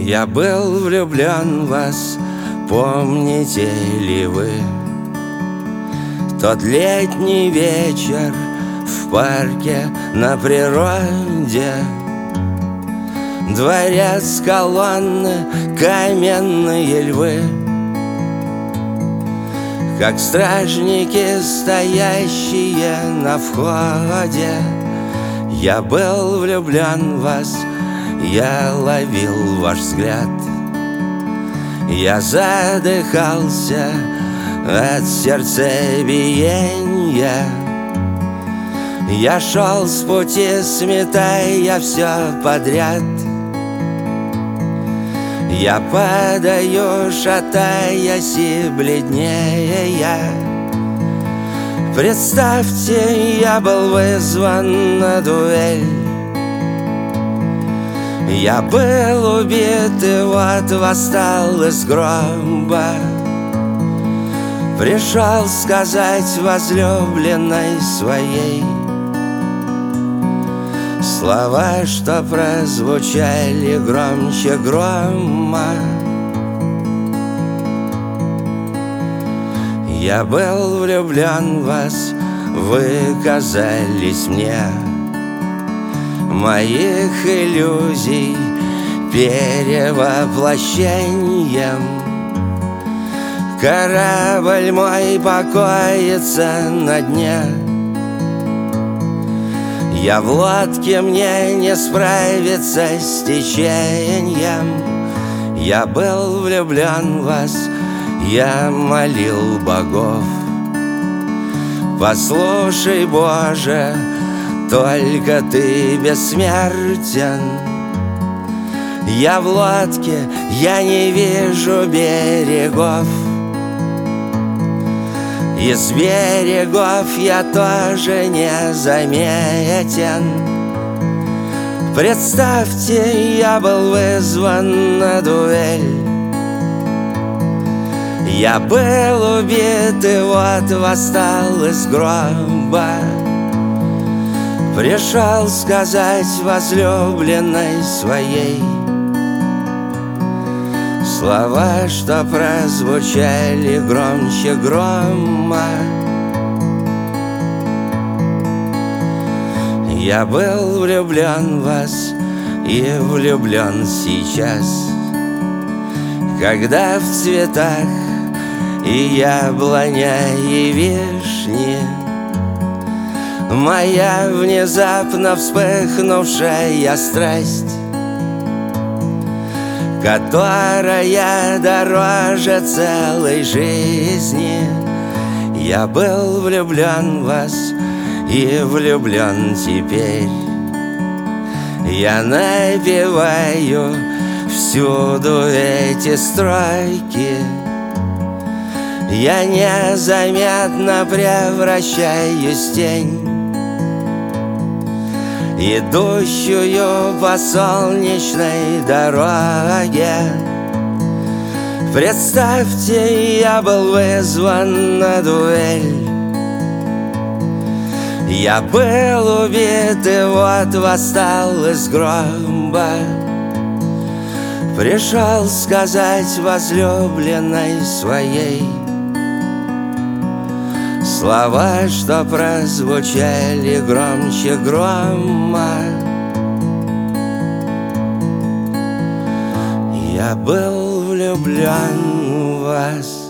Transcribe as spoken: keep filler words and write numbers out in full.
Я был влюблен в вас, помните ли вы тот летний вечер в парке на природе? Дворец, колонны, каменные львы, как стражники, стоящие на входе. Я был влюблен в вас, я ловил ваш взгляд. Я задыхался от сердцебиения. Я шел с пути, сметая все подряд. Я падаю, шатаясь и бледнея. Представьте, я был вызван на дуэль. Я был убит и вот восстал из гроба. Пришел сказать возлюбленной своей слова, что прозвучали громче грома. Я был влюблен в вас, вы казались мне моих иллюзий перевоплощением. Корабль мой покоится на дне. Я в лодке, мне не справиться с течением. Я был влюблен в вас, я молил богов. Послушай, Боже, только Ты бессмертен. Я в лодке, я не вижу берегов. Из берегов я тоже не заметен. Представьте, я был вызван на дуэль. Я был убит и вот восстал из гроба. Пришел сказать возлюбленной своей слова, что прозвучали громче грома. Я был влюблен в вас и влюблен сейчас, когда в цветах и яблоня, и вишни моя внезапно вспыхнувшая страсть, которая дороже целой жизни. Я был влюблен в вас и влюблен теперь. Я напеваю всюду эти строки. Я незаметно превращаюсь в тень, идущую по солнечной дороге. Представьте, я был вызван на дуэль. Я был убит и вот восстал из гроба. Пришел сказать возлюбленной своей слова, что прозвучали громче грома. Я был влюблен в вас.